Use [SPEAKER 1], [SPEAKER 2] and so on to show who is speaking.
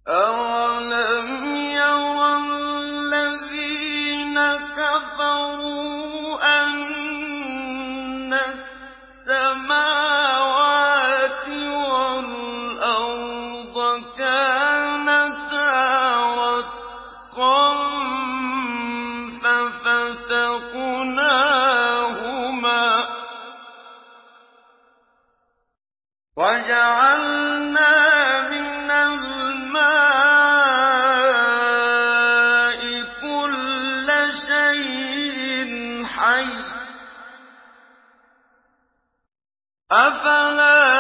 [SPEAKER 1] أَوَلَمْ يَرَ الَّذِينَ كَفَرُوا أَنَّ السَّمَاوَاتِ وَالْأَرْضَ كَانَتَا رَتْقًا فَفَتَقْنَاهُمَا وَجَعَلْنَا مِنَ الْمَاءِ كُلَّ شَيْءٍ حَيٍّ ۖ أَفَلَا